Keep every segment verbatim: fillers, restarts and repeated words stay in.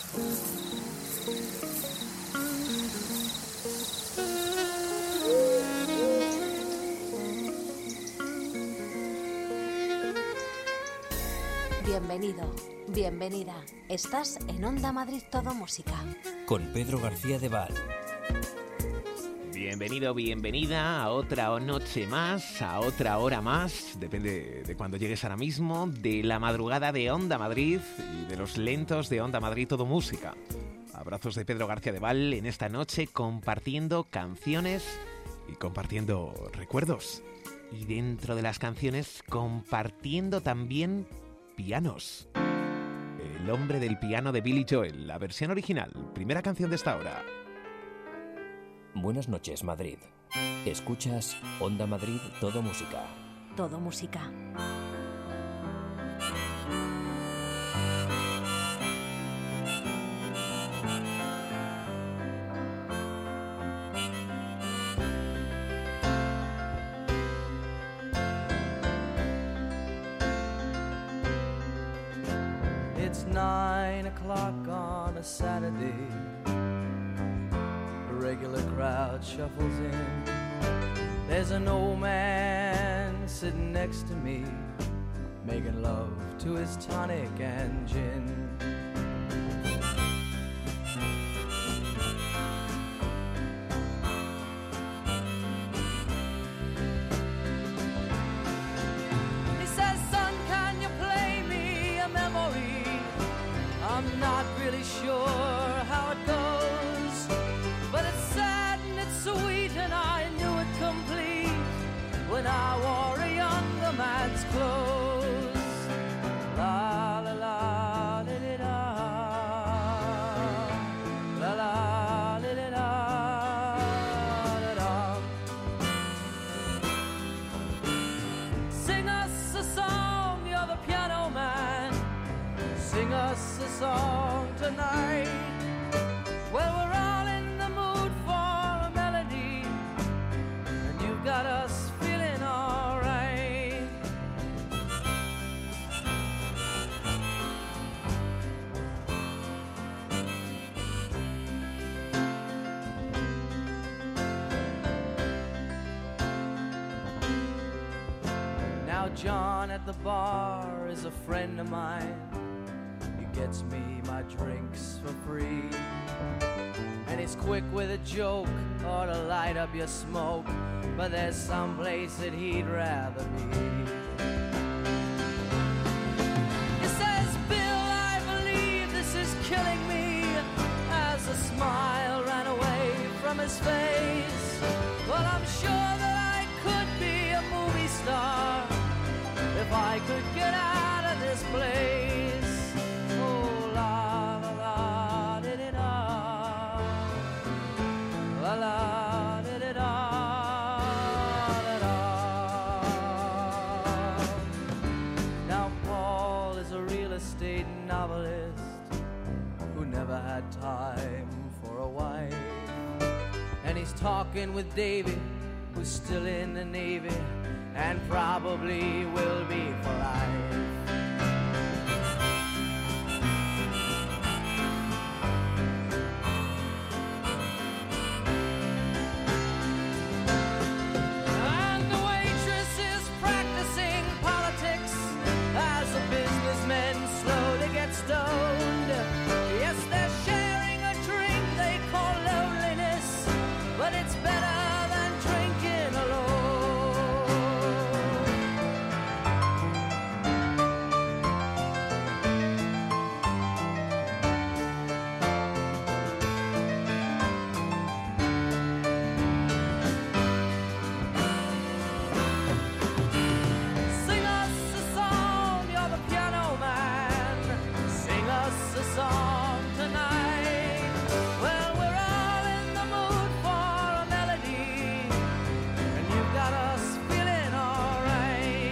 Bienvenido, bienvenida. Estás en Onda Madrid Todo Música. Con Pedro García de Val. Bienvenido, bienvenida a otra noche más, a otra hora más, depende de cuando llegues ahora mismo, de la madrugada de Onda Madrid y de los lentos de Onda Madrid Todo Música. Abrazos de Pedro García de Val en esta noche compartiendo canciones y compartiendo recuerdos. Y dentro de las canciones compartiendo también pianos. El hombre del piano de Billy Joel, la versión original, primera canción de esta hora. Buenas noches, Madrid. Escuchas Onda Madrid Todo Música. Todo Música. It's nine o'clock on a Saturday. A regular crowd shuffles in. There's an old man sitting next to me, making love to his tonic and gin. He says, son, can you play me a memory? I'm not really sure how it goes, but it's sad and it's sweet and I knew it complete when I wore a younger man's clothes. La la la li li da, la la li li da, da da. Sing us a song, you're the piano man. Sing us a song tonight. Well, we're all in the mood for a melody, and you've got us feeling all right. Now John at the bar is a friend of mine. Gets me my drinks for free, and he's quick with a joke or to light up your smoke, but there's some place that he'd rather be. He says, Bill, I believe this is killing me, as a smile ran away from his face. Well, I'm sure that I could be a movie star if I could get out of this place. Oh, la la la di di da, la la di di da, da da. Now Paul is a real estate novelist who never had time for a wife, and he's talking with David, who's still in the Navy and probably will be for life. Stoned. Yes, they're sharing a drink they call loneliness, but it's better than drinking alone. Sing us a song, you're the piano man. Sing us a song tonight. Well, we're all in the mood for a melody, and you've got us feeling all right.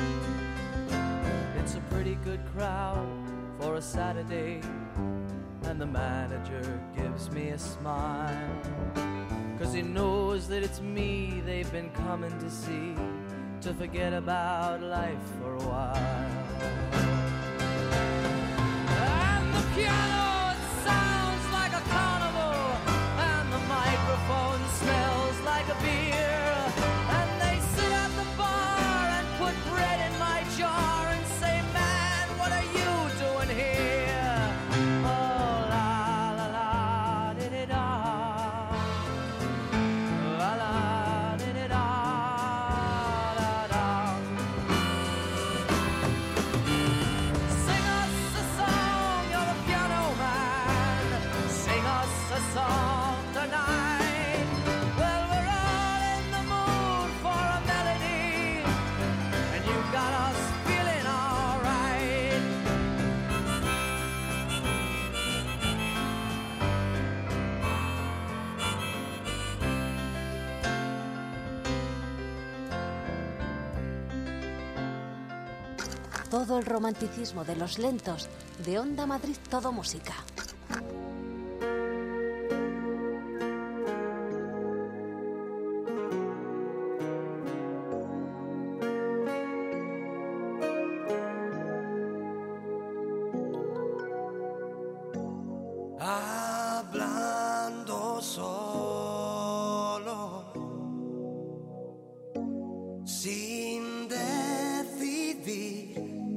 It's a pretty good crowd for a Saturday, and the manager gives me a smile, 'cause he knows that it's me they've been coming to see, to forget about life for a while. And the piano, it sounds like a carnival, and the microphone smells like a beer, and they sit at the bar and put bread in my jar and say, man, what are you doing here? Oh, la la la, di-di-da, la la, di-di-da, da-da. Sing us a song, you're the piano man. Sing us a song tonight. Well, we're all in the mood for a melody, and you got us feeling all right. Todo el romanticismo de los lentos de Onda Madrid Todo Música. Hablando solo, sin decidir,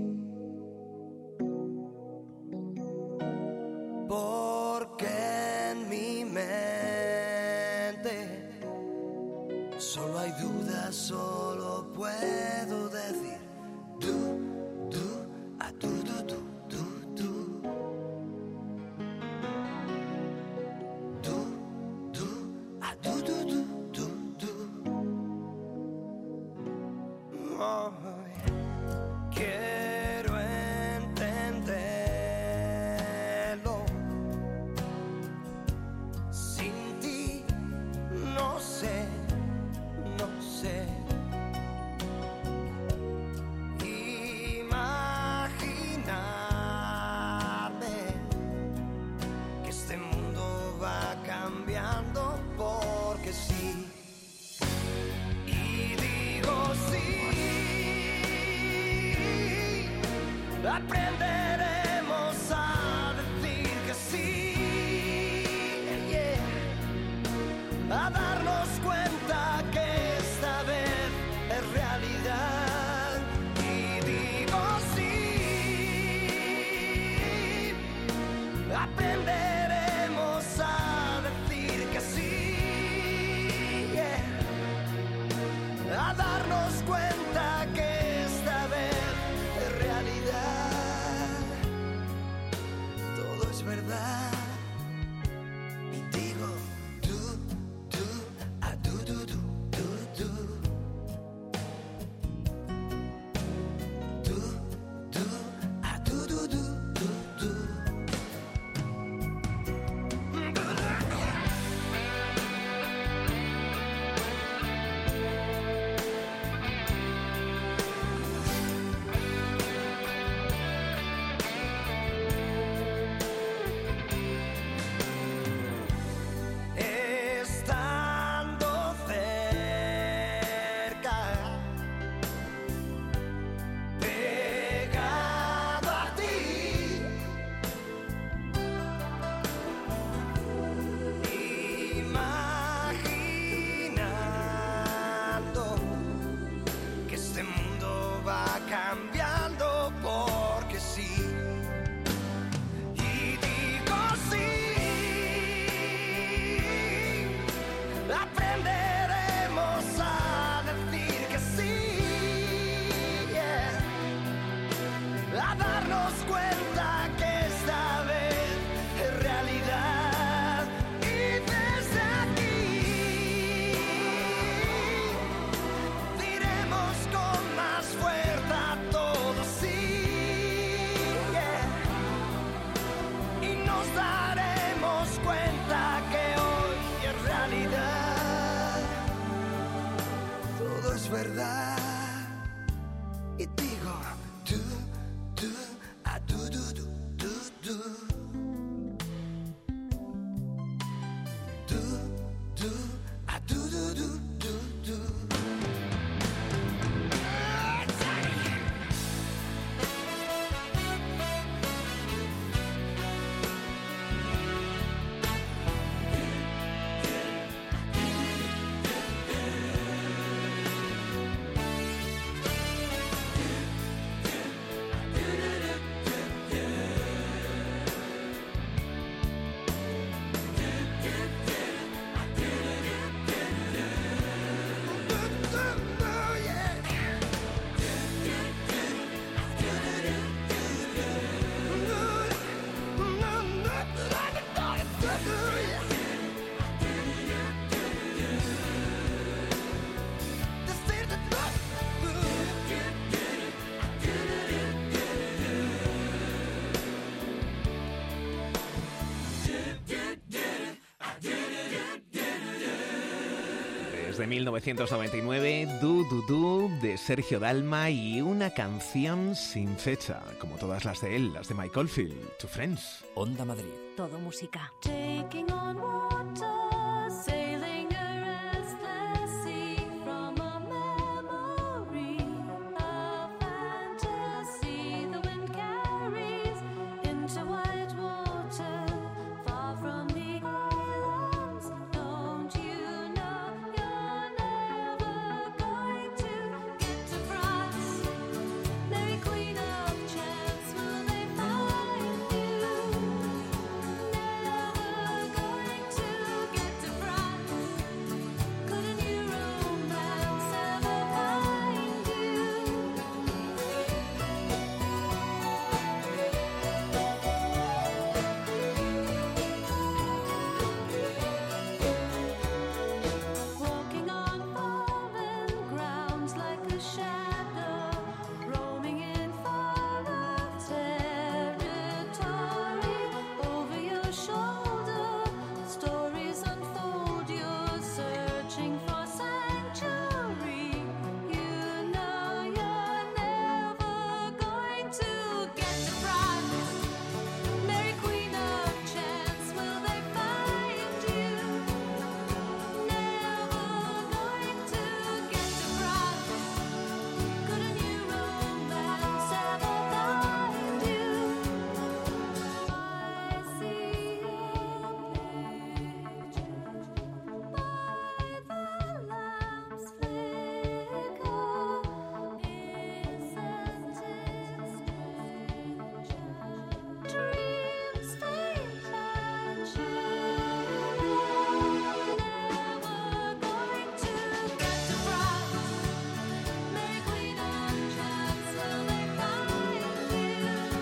porque en mi mente solo hay dudas, solo puedo decir du, du, a du, du, du, du, du. Du, du, a du, du, du, du, du. Oh, quiero entenderlo. Sin ti no sé, no sé. Imaginarme que este mundo va cambiando porque sí. Y digo sí, aprenderemos a decir que sí, yeah. A darnos cuenta que esta vez es realidad. Y digo sí, aprenderemos a decir que sí, yeah. A darnos cuenta que esta vez es realidad. Desde mil novecientos noventa y nueve, Du Du Du de Sergio Dalma y una canción sin fecha, como todas las de él, las de Mike Oldfield, To Friends. Onda Madrid. Todo música. Taking on water, sailing a restless sea from a memory, a fantasy the wind carries into white water, far from the islands. Don't you know you're never going to get to France? Mary Queen of Chance, will they find you? Never going to get to France. Couldn't your romance ever find you? Walking on foreign grounds like a shadow, roaming in foreign territory. Over your shoulder, stories unfold. You're searching for sanctuary. You know you're never going to get to France. Mary Queen of Chance, will they find you? Never going to get to France. Could a new romance ever find you? I see your picture by the lamp's flicker. Isn't it strange? Dreams fade and shine. Never going to get to France. Mary Queen of Chance, will they find you?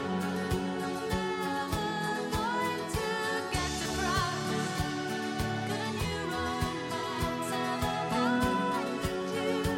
Never going to get to France. Could a new romance ever find you?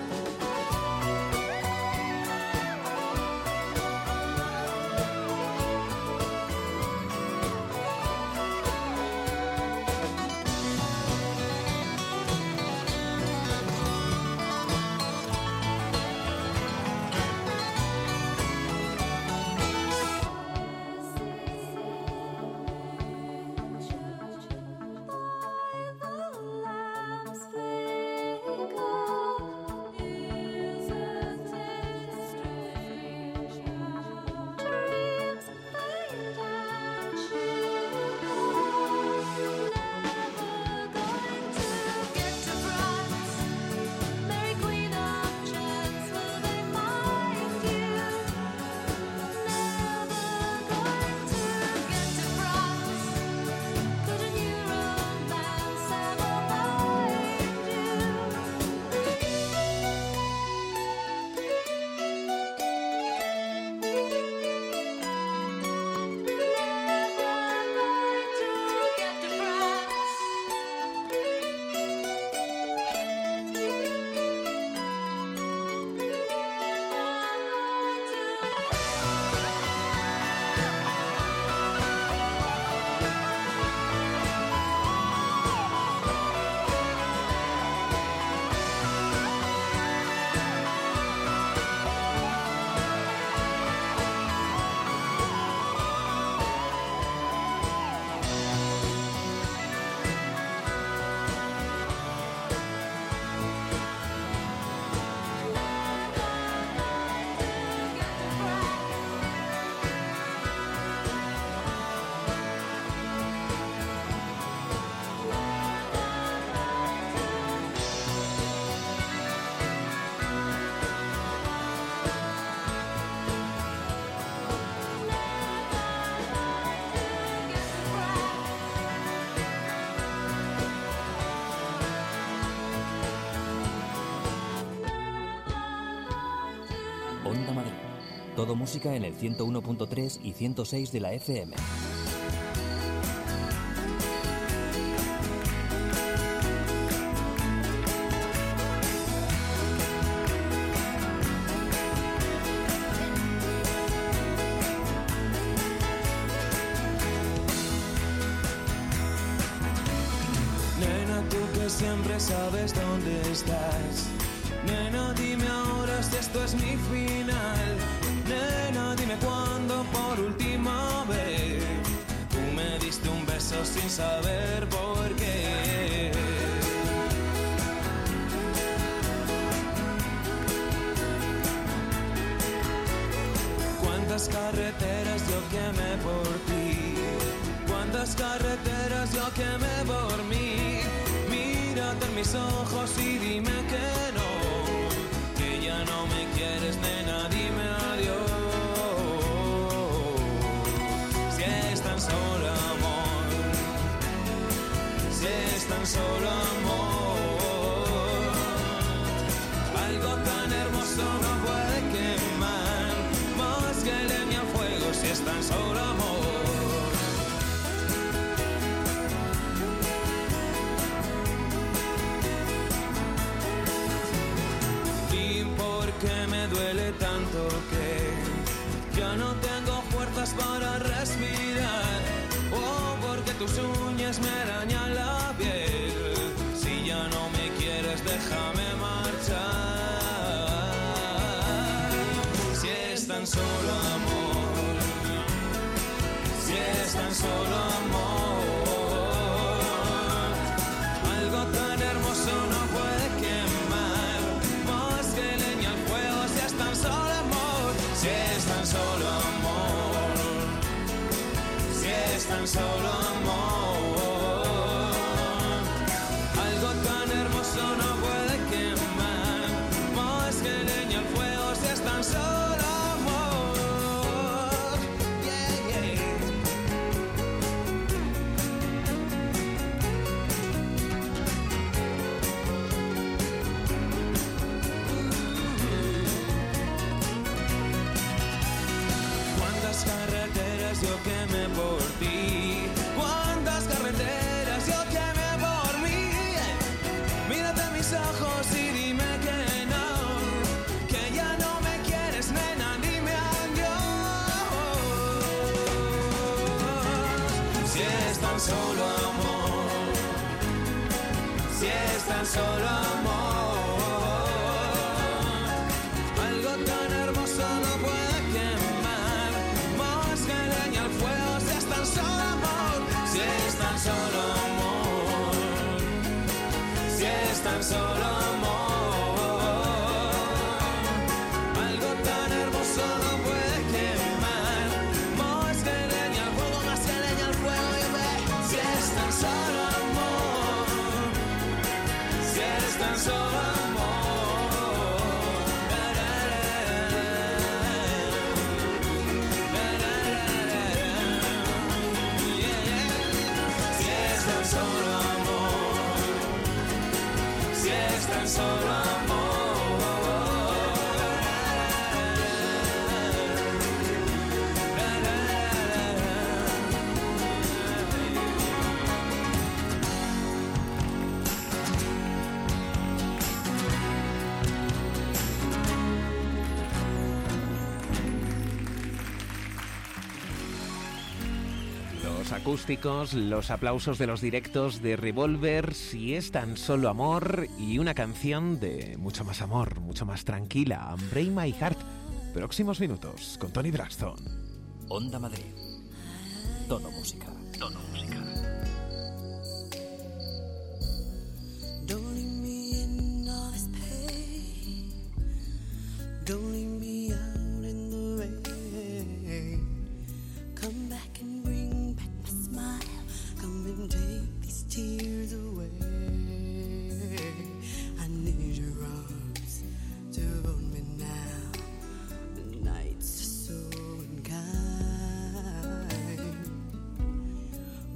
Onda Madrid. Todo música en el ciento uno punto tres y ciento seis de la F M. Nena, tú que que siempre sabes dónde estás. Nena, dime ahora si esto es mi final. Nena, dime cuándo por última vez tú me diste un beso sin saber por qué. Cuántas carreteras yo quemé por ti, cuántas carreteras yo quemé por mí. Mírate en mis ojos y dime que no, que ya no me quieres, nena, dime adiós. Si es tan solo amor, si es tan solo amor, algo tan hermoso no puede quemar más que leña al fuego. Si es tan solo amor. Que me duele tanto que ya no tengo fuerzas para respirar. Oh, porque tus uñas me arañan la piel. Si ya no me quieres, déjame marchar. Si es tan solo amor, si es tan solo amor, algo tan hermoso no puede quemar más que leña al fuego. Si es tan solo amor, si es tan solo amor, si es tan solo amor, algo tan hermoso no puede quemar más que leña al fuego. Si es tan solo amor, yeah, yeah. Cuántas carreteras yo quemé por ti, cuántas carreteras yo quemé por mí. Mírate en mis ojos y dime que no, que ya no me quieres, nena, dime adiós. Si es tan solo amor, si es tan solo amor, algo tan hermoso no puede quemar más que leña al fuego. Si es tan solo amor, si es tan solo amor, si es tan solo amor, algo tan hermoso no puede quemar más que leña al fuego, más que leña al fuego. Y ve, si es tan solo amor, si es tan solo amor. Si es tan solo amor, si es tan solo amor. Los acústicos, los aplausos de los directos de Revolver, Si es tan solo amor, y una canción de mucho más amor, mucho más tranquila, Break My Heart. Próximos minutos con Tony Braxton. Onda Madrid. Todo música. Todo música. Don't leave me in all this pain. Don't leave me out in the rain. Come back and bring back my smile. Come and take these tears away. I need your arms to hold me now. The nights are so unkind.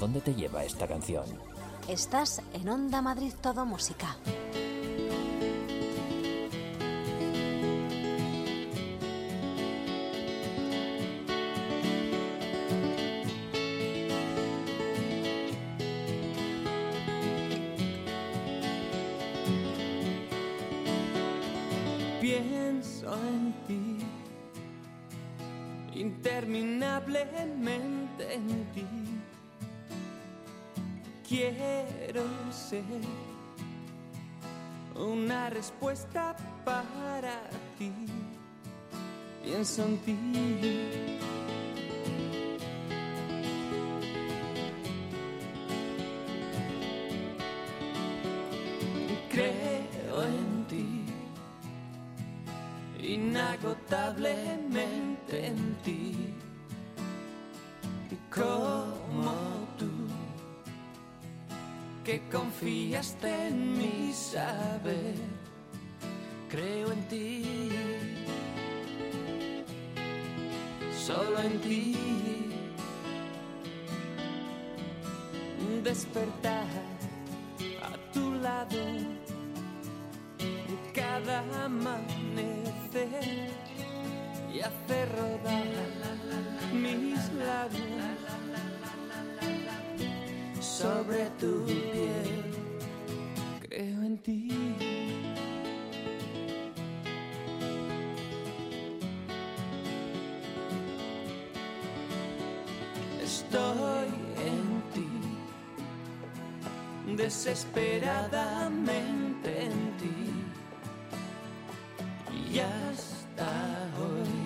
dónde te lleva esta canción. Estás en Onda Madrid Todo Música. Pienso en ti, interminablemente en ti. Quiero ser una respuesta para ti. Pienso en ti. Creo en ti, inagotablemente en ti, como tú, que confiaste en mi saber. Creo en ti, solo en ti, despertar a tu lado cada amanecer y hacer rodar mis labios sobre tu piel. Creo en ti. Estoy en ti, desesperadamente en ti. Y hasta hoy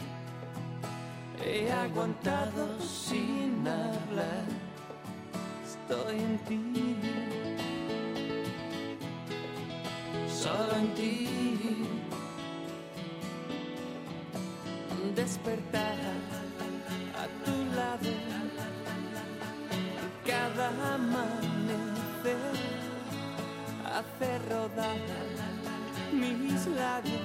he aguantado sin hablar. Estoy en ti, solo en ti, despertar a tu lado cada amanecer, hacer rodar mis labios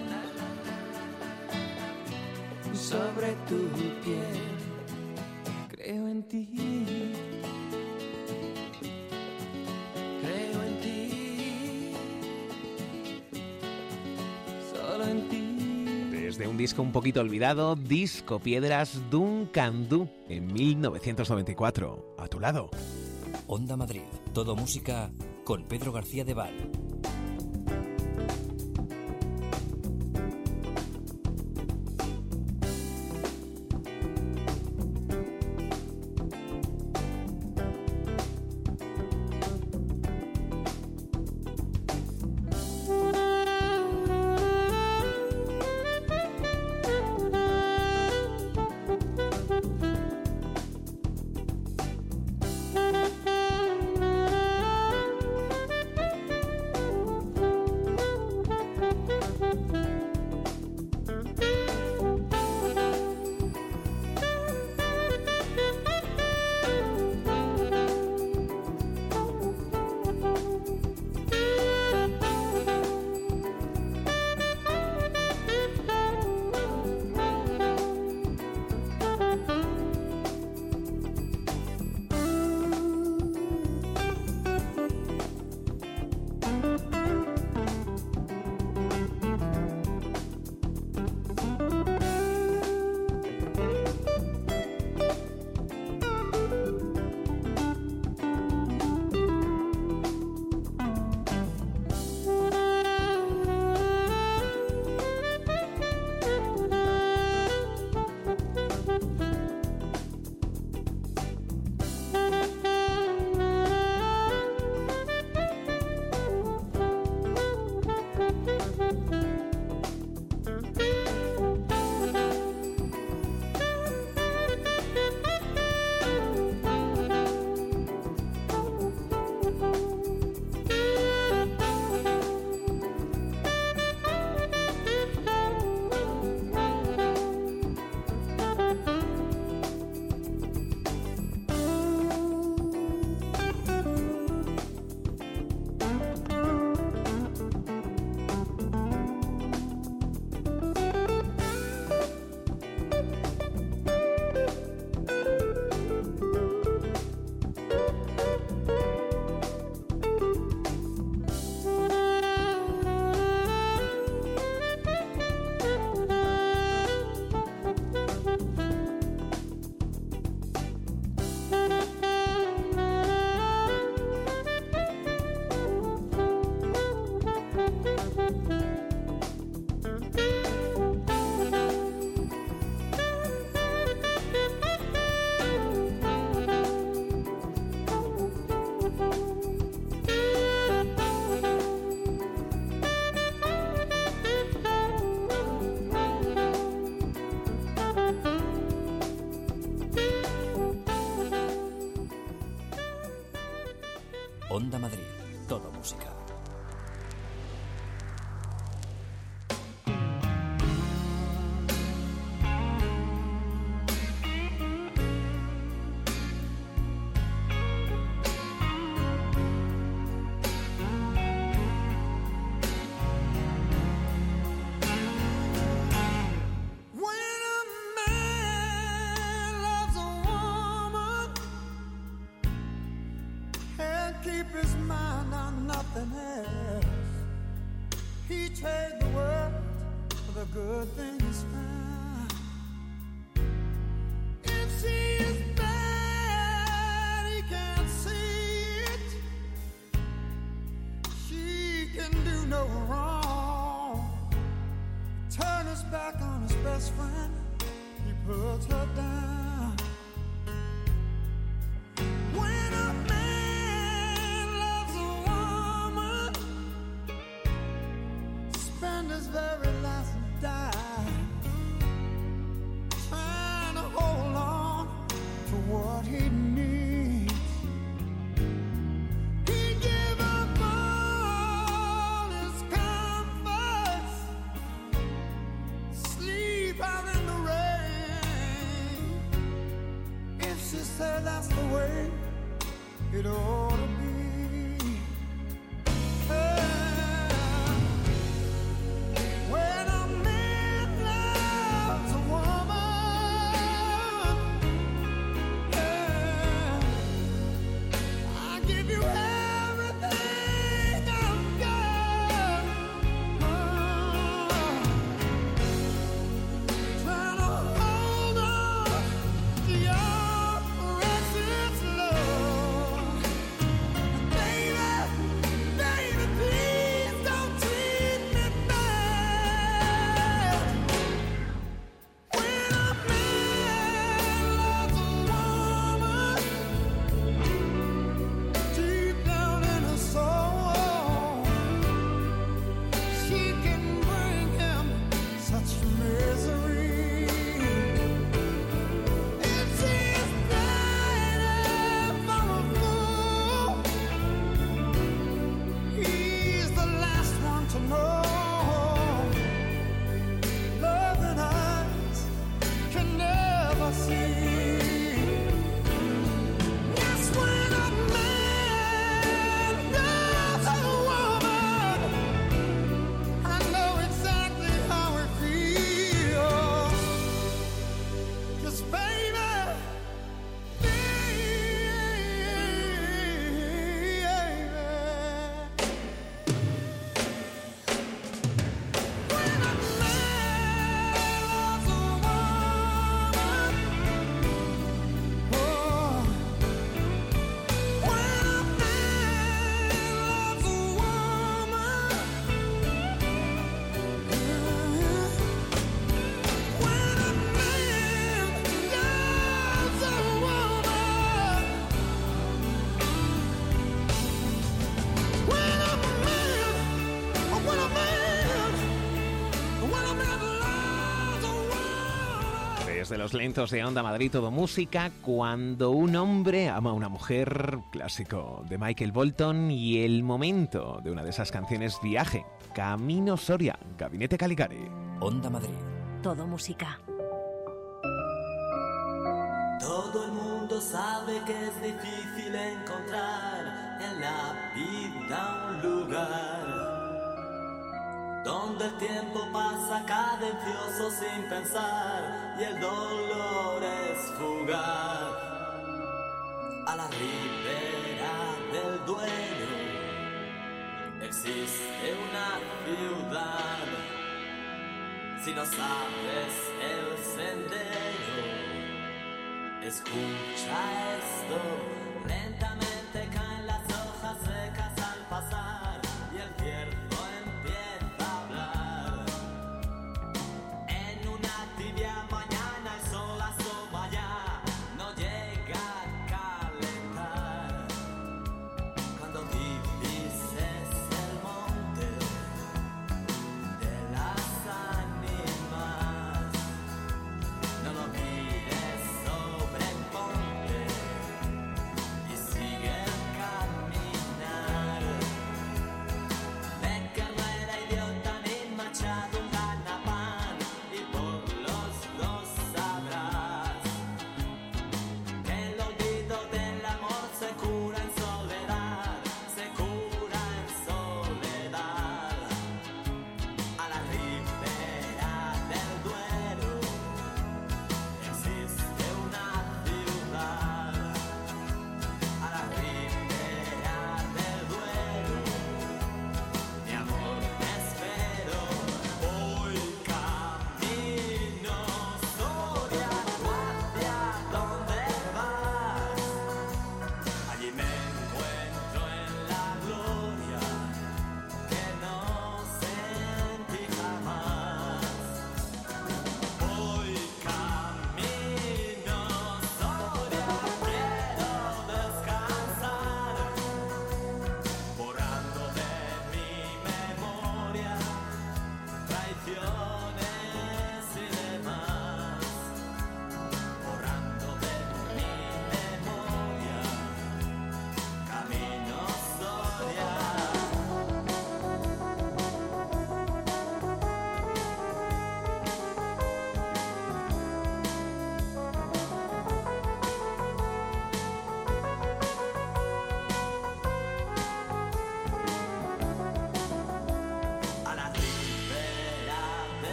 sobre tu piel. Creo en ti, creo en ti, solo en ti. Desde un disco un poquito olvidado, Disco Piedras Dun Candú, en mil novecientos noventa y cuatro. A tu lado. Onda Madrid, todo música con Pedro García de Val. good thing is found. If she is bad, he can't see it. She can do no wrong. Turn his back on his best friend, he puts her down. When a man loves a woman, spend his very last dime trying to hold on to what he needs. He give up all his comforts, sleep out in the rain. If she said that's the way it ought to be. When a man loves a woman, yeah, I give you everything I've got. Oh, trying to hold on to your precious love. Baby, baby, please don't treat me bad. When a man loves a woman, deep down in her soul, she can bring him such misery. If she's bad for a fool, he's the last one to know. Love and eyes can never see. Yes, when a man loves a woman, I know exactly how it feels. 'Cause baby, when a man loves a woman, oh, when a man loves a woman, when a man loves a woman, when a man, oh, when a man, when a man loves a woman. Desde los lentos de Onda Madrid, todo música. Cuando un hombre ama a una mujer, clásico de Michael Bolton, y el momento de una de esas canciones, Viaje, Camino Soria, Gabinete Caligari. Onda Madrid. Todo música. Todo el mundo sabe que es difícil encontrar en la vida un lugar donde el tiempo pasa cadencioso sin pensar y el dolor es fugaz. A la ribera del Duero existe una ciudad. Si no sabes el sendero, escucha esto. Lentamente caen las hojas secas al pasar y el cierzo empieza a hablar. En una tibia mañana el sol asoma ya, no llega a calentar. Cuando divises el monte de las ánimas, no lo mires, sobreponte y sigue el caminar.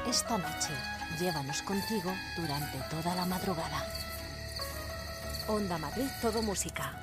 Esta noche, llévanos contigo durante toda la madrugada. Onda Madrid, todo música.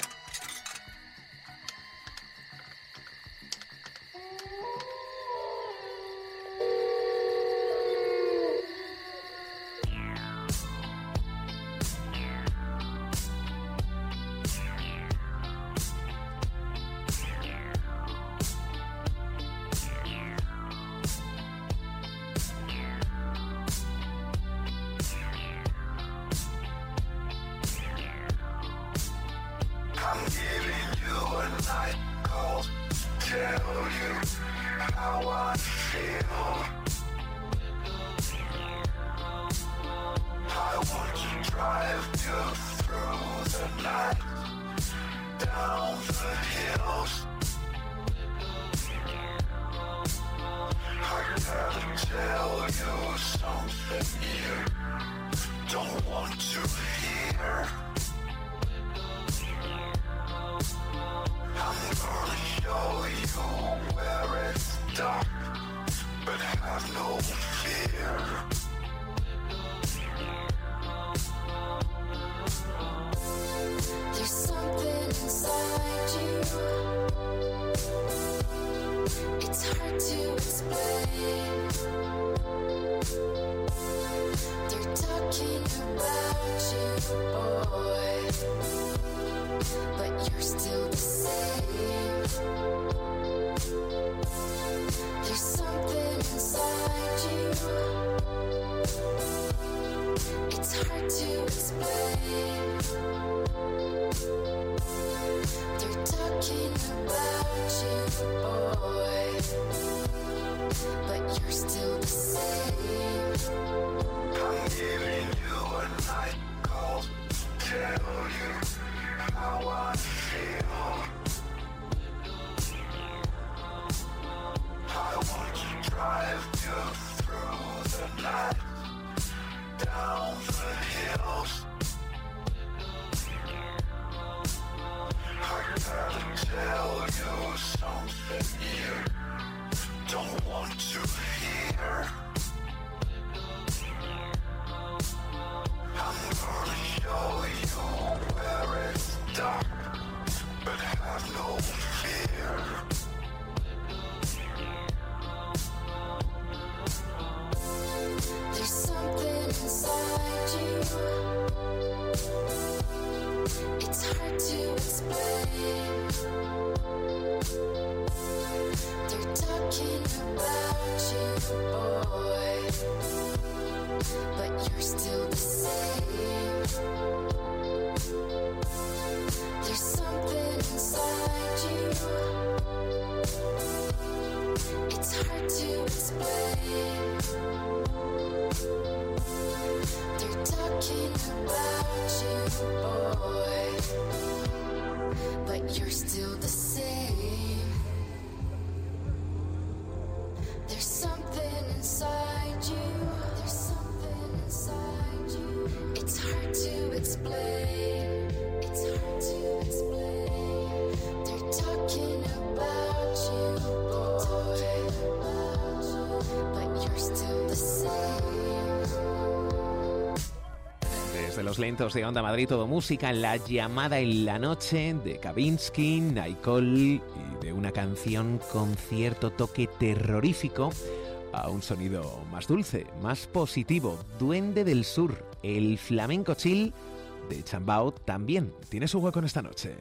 Los lentos de Onda Madrid, todo música, La llamada en la noche de Kavinsky, Nicole, y de una canción con cierto toque terrorífico a un sonido más dulce, más positivo. Duende del Sur, el flamenco chill de Chambao también tiene su hueco en esta noche.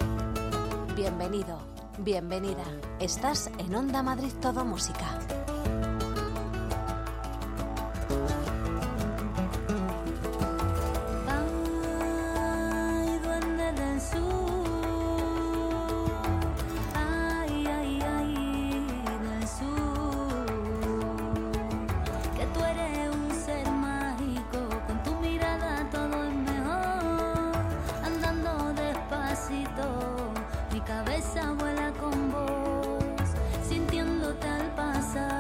Bienvenido, bienvenida. Estás en Onda Madrid, todo música. Vuela con vos, sintiéndote al pasar.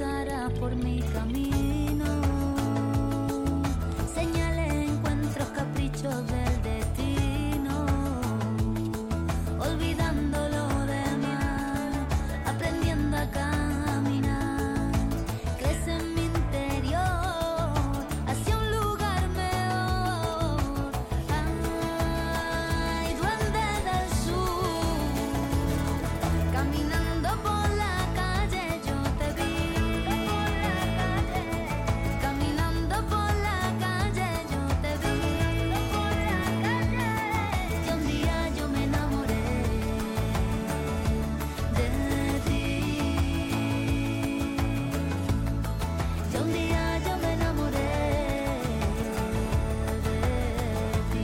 cruzará por mi camino. Señales, encuentros, caprichos del destino. Olvidando lo demás, aprendiendo a caminar. Crece en mi interior hacia un lugar mejor. Ay, duende del sur, caminando por la calle yo te vi. Caminando por la calle yo te vi. Y un día yo me enamoré de ti. Y un día yo me enamoré de ti.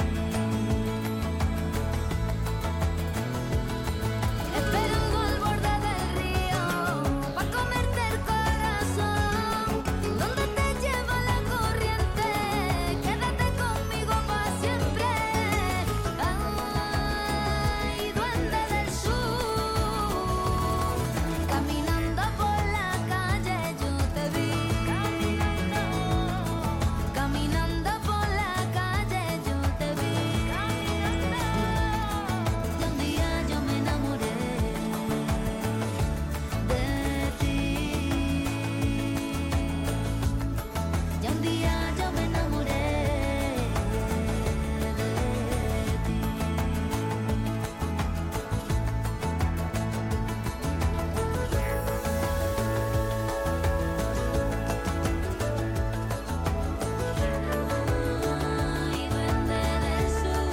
Esperando al borde del río pa' comerte el corazón. Donde te lleva la corriente, quédate conmigo pa' siempre. Ay, duende del sur, caminando por la calle yo te vi. Caminando por la calle yo te vi. Y un día yo me enamoré de ti. Y un día yo me enamoré de ti. Ay, duende del sur.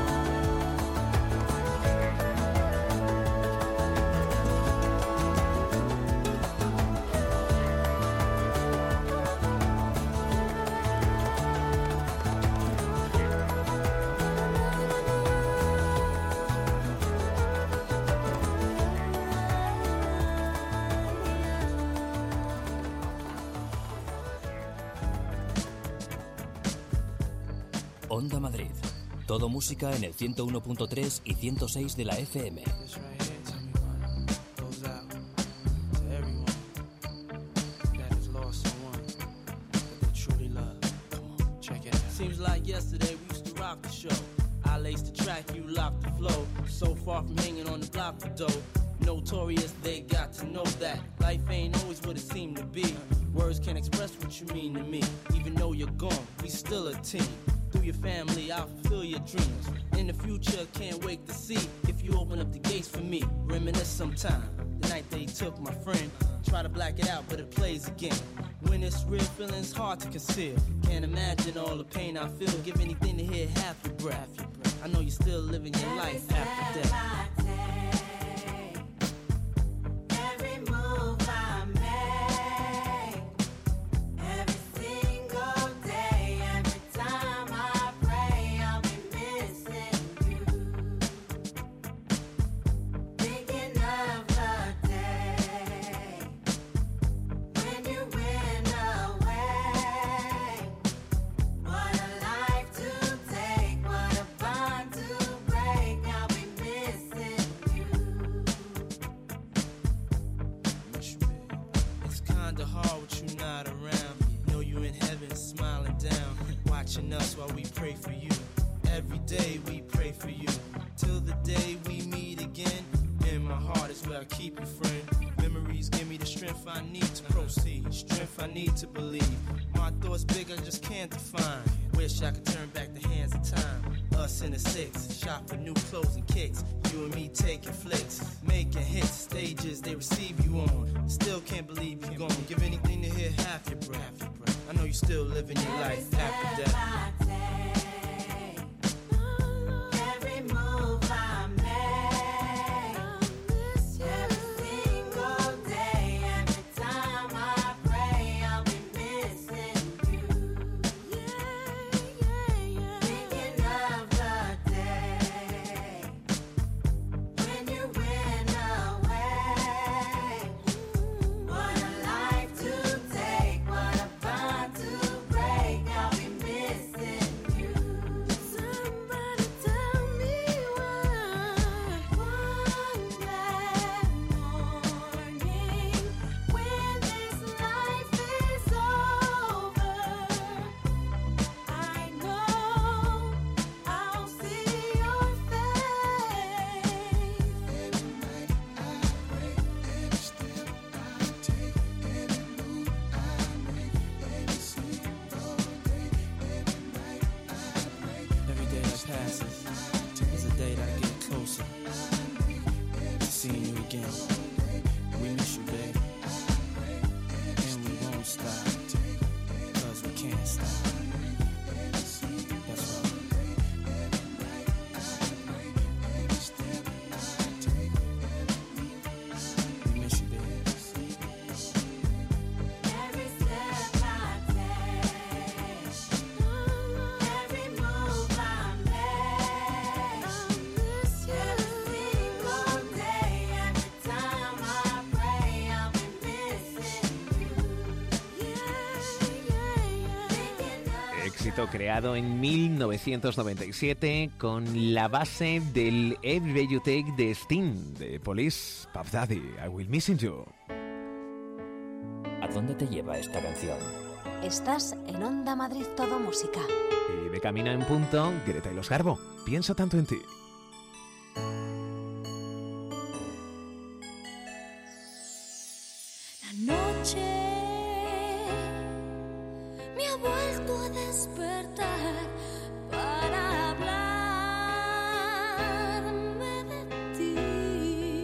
Onda Madrid. Todo música en el ciento uno punto tres y ciento seis de la F M. This right here, tell me one, goes out to everyone that has lost someone that they truly love. Come on, check it out. Seems like yesterday we used to rock the show. I laced the track, you locked the flow. So far from hanging on the block for dough. Notorious, they got to know that life ain't always what it seemed to be. Words can't express what you mean to me. Even though you're gone, we still a team. Through your family, I'll fulfill your dreams. In the future, can't wait to see if you open up the gates for me. Reminisce sometime. The night they took my friend. Try to black it out, but it plays again. When it's real, feeling's hard to conceal. Can't imagine all the pain I feel. Give anything to hear half your breath. I know you're still living your life after death. Every move I make, every single day, every time I pray, I'll be missing you. Thinking of the day when you went away. What a life to take, what a bond to break. I'll be missing you. Miss you, babe. It's kinda hard with you not around. Know you in heaven smiling down, watching us while we pray for you. Every day we pray for you, till the day we meet again. In my heart is where I keep you, friend. Memories give me the strength I need to proceed, strength I need to believe. My thoughts big, I just can't define. Wish I could turn back the hands of time. Us in the six, shop for new clothes and kicks. You and me taking flicks, making hits, stages they receive you on. Still can't believe you're gone. Give anything to hear half your breath. I know you still living your life after death. Every move I make, every single day, every time I pray, I'll be missing you. Thinking of the day when you went away. What a life to take, what a bond to break. I'll be missing you. éxito creado en mil novecientos noventa y siete con la base del Every Day You Take de Sting, de Police, Puff Daddy, I Will Missing You. ¿A dónde te lleva esta canción? Estás en Onda Madrid Todo Música. Y de camino en punto, Greta y los Garbo, Pienso tanto en ti. La noche me ha vuelto a despertar para hablarme de ti.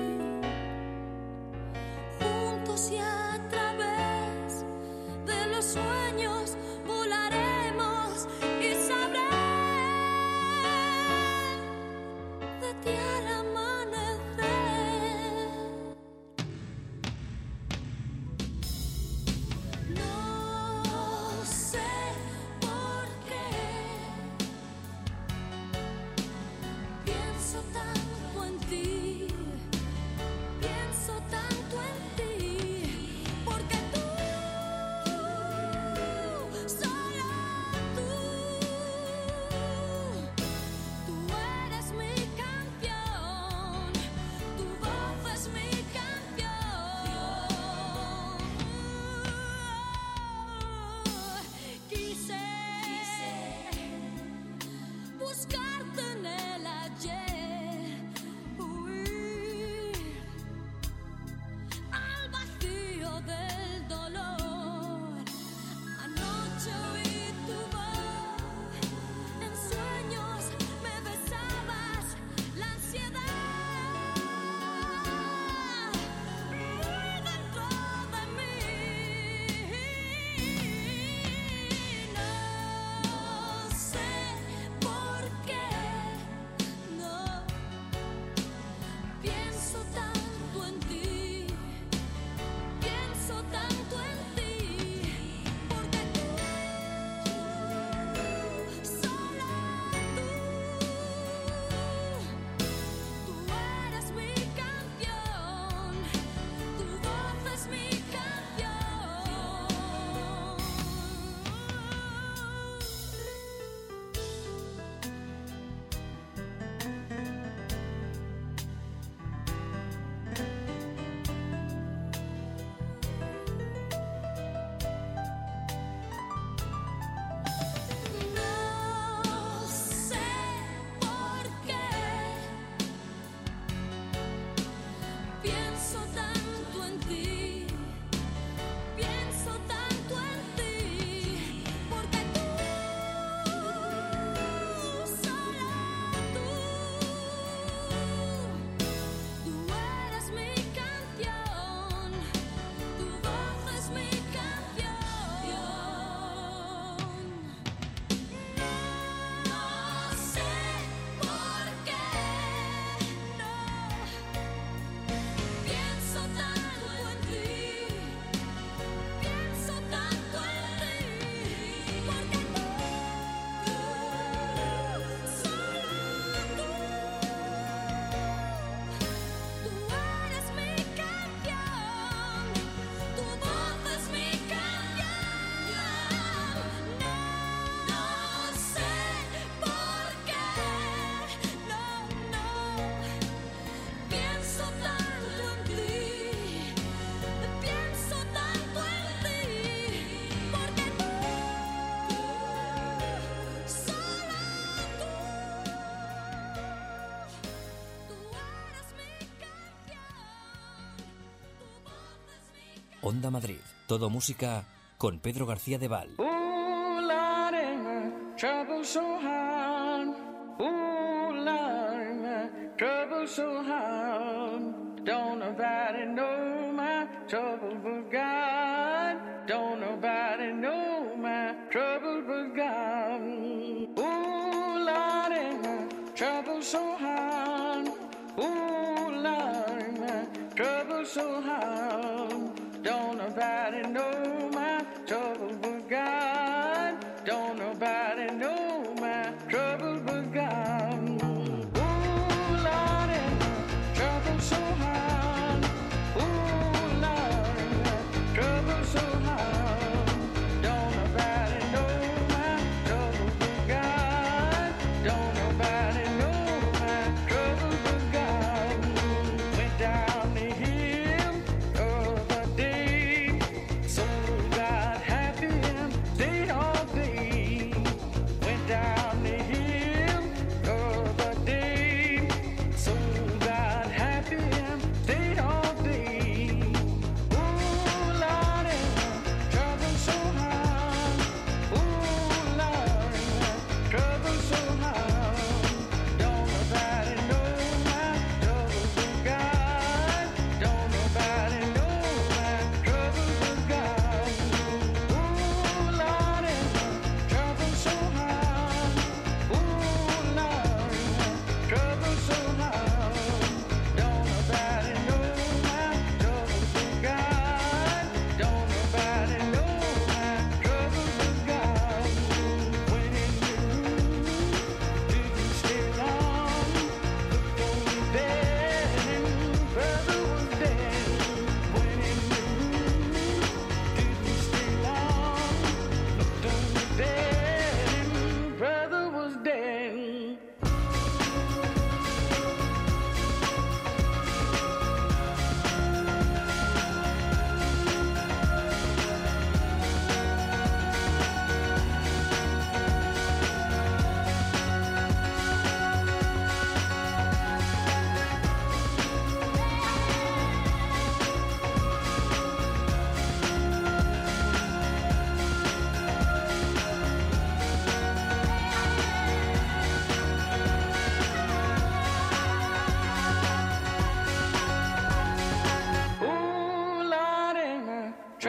Juntos y a través de los sueños volaremos y sabré de ti al amanecer. No sé por qué pienso tanto en ti, pienso tanto en ti, porque tú, solo tú, tú eres mi campeón, tu voz es mi campeón. Quise buscarte en el ayer, huir al vacío del dolor. Anoche oí tu voz, en sueños me besabas la ansiedad dentro de mí. No sé por qué, no pienso tanto en ti, pienso tanto en ti, porque tú, solo tú, tú eres mi campeón, tu voz es mi campeón. No sé por qué pienso tanto en ti, pienso tanto en ti, porque tú, solo tú, tú eres mi campeón, tu voz es mi campeón. No sé por qué, no pienso tanto en ti, pienso tanto en ti, porque tú, solo tú, tú eres mi campeón, tu voz es mi campeón. No sé por qué, no, no pienso tanto en ti, pienso tanto en ti, porque tú, solo tú, tú eres mi campeón, tu voz es mi campeón. Onda Madrid, todo música con Pedro García de Val. Ooh, Lordy, my trouble so hard. Ooh, Lordy, my trouble so hard. Don't nobody know my trouble but God. Don't nobody know my trouble but God. Ooh, Lordy, my trouble so hard. Ooh, Lordy, my trouble so hard. Don't nobody know my trouble but God. Don't nobody know my trouble but God. Ooh, Lordy, my trouble so hard. Ooh, Lordy, my trouble so hard. Don't nobody know my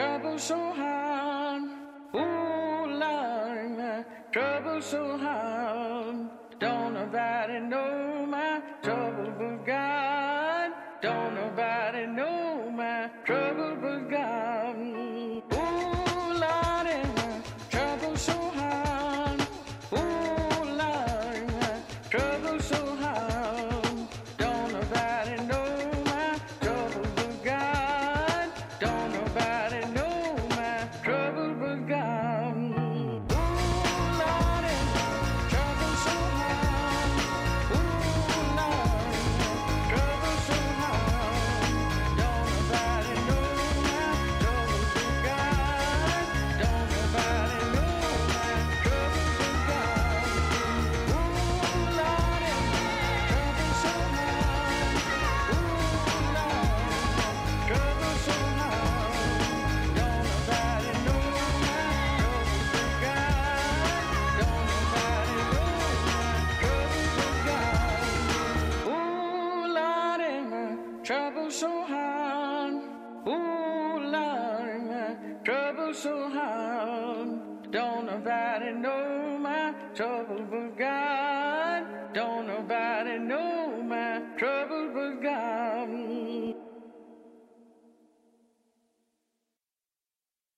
trouble so hard. Ooh, Lord, my trouble so hard. Don't nobody know my trouble but God. Don't nobody know my trouble but God. Ooh, Lord, my trouble so hard. Ooh, Lord, my trouble so hard. Don't nobody know my trouble but God. Don't nobody know my trouble but God. Ooh, Lord, my trouble so hard. Ooh, Lord, my trouble so hard. Don't nobody know my trouble but God. Don't nobody know my trouble but God. Ooh, Lord, my trouble so hard. Ooh, Lord, my trouble so hard. Don't nobody know my trouble but God. Don't nobody know my trouble but God. Ooh, Lord, my trouble so hard. Ooh, Lord, my trouble so hard. Don't nobody know my trouble but